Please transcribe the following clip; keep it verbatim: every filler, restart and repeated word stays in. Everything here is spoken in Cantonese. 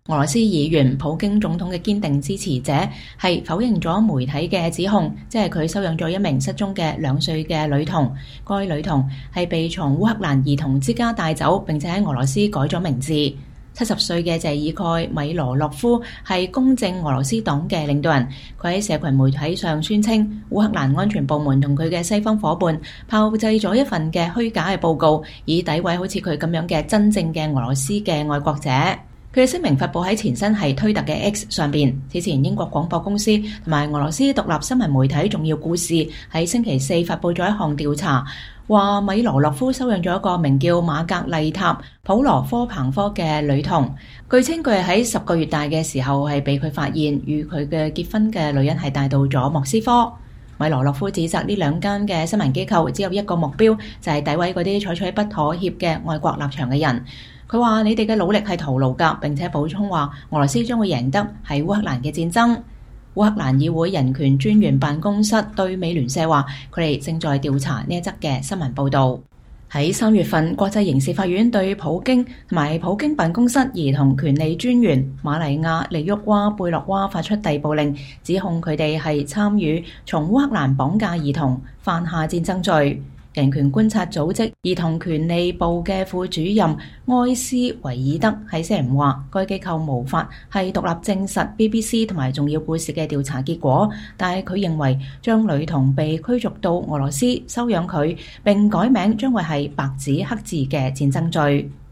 俄羅斯議員普京總統嘅堅定支持者係否認咗媒體嘅指控，即係佢收養咗一名失蹤嘅兩歲嘅女童。該女童係被從烏克蘭兒童之家帶走，並且喺俄羅斯改咗名字。七十歲嘅謝爾蓋米羅洛夫係公正俄羅斯黨嘅領導人，佢喺社群媒體上宣稱，烏克蘭安全部門同佢嘅西方夥伴炮製咗一份嘅虛假嘅報告，以詆毀好似佢咁樣嘅真正嘅俄羅斯嘅愛國者。佢嘅聲明發佈喺前身係推特嘅 X 上邊。此前英國廣播公司同埋俄羅斯獨立新聞媒體重要故事喺星期四發佈咗一項調查，話米羅洛夫收養咗一個名叫瑪格麗塔普羅科彭科嘅女童。據稱佢係喺十個月大嘅時候係被佢發現，與佢嘅結婚嘅女人係帶到咗莫斯科。米羅洛夫指責呢兩間嘅新聞機構只有一個目標，就係詆毀嗰啲採取不妥協嘅愛國立場嘅人。佢話：你哋嘅努力係徒勞㗎，並且補充話俄羅斯將會贏得喺烏克蘭嘅戰爭。烏克蘭議會人權專員辦公室對美聯社話，佢哋正在調查呢一則嘅新聞報導。喺三月份，國際刑事法院對普京同埋普京辦公室兒童權利專員瑪麗亞利沃娃貝洛娃發出逮捕令，指控佢哋係參與從烏克蘭綁架兒童，犯下戰爭罪。人權觀察組織兒童權利部嘅副主任埃斯維爾德喺星期五話，該機構無法係獨立證實 B B C 同埋重要故事嘅調查結果，但係佢認為將女童被驅逐到俄羅斯收養佢並改名將會係白紙黑字嘅戰爭罪。